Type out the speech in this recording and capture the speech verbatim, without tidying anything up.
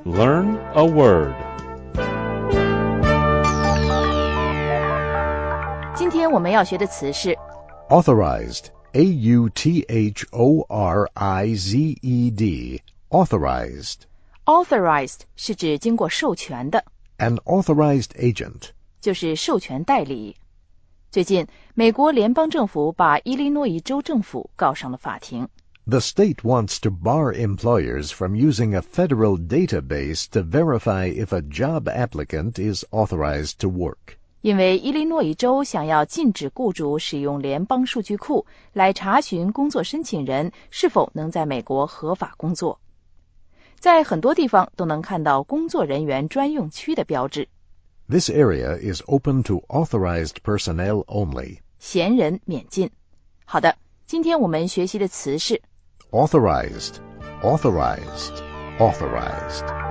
Learn a word. 今天我们要学的词是 Authorized, A U T H O R I Z E D, authorized. authorized 是指经过授权的， An authorized agent. 就是授权代理。最近，美国联邦政府把伊利诺伊州政府告上了法庭。 The state wants to bar employers from using a federal database to verify if a job applicant is authorized to work. 因为伊利诺伊州想要禁止雇主使用联邦数据库来查询工作申请人是否能在美国合法工作。在很多地方都能看到工作人员专用区的标志。 This area is open to authorized personnel only. 闲人免进。好的，今天我们学习的词是 Authorized, authorized, authorized.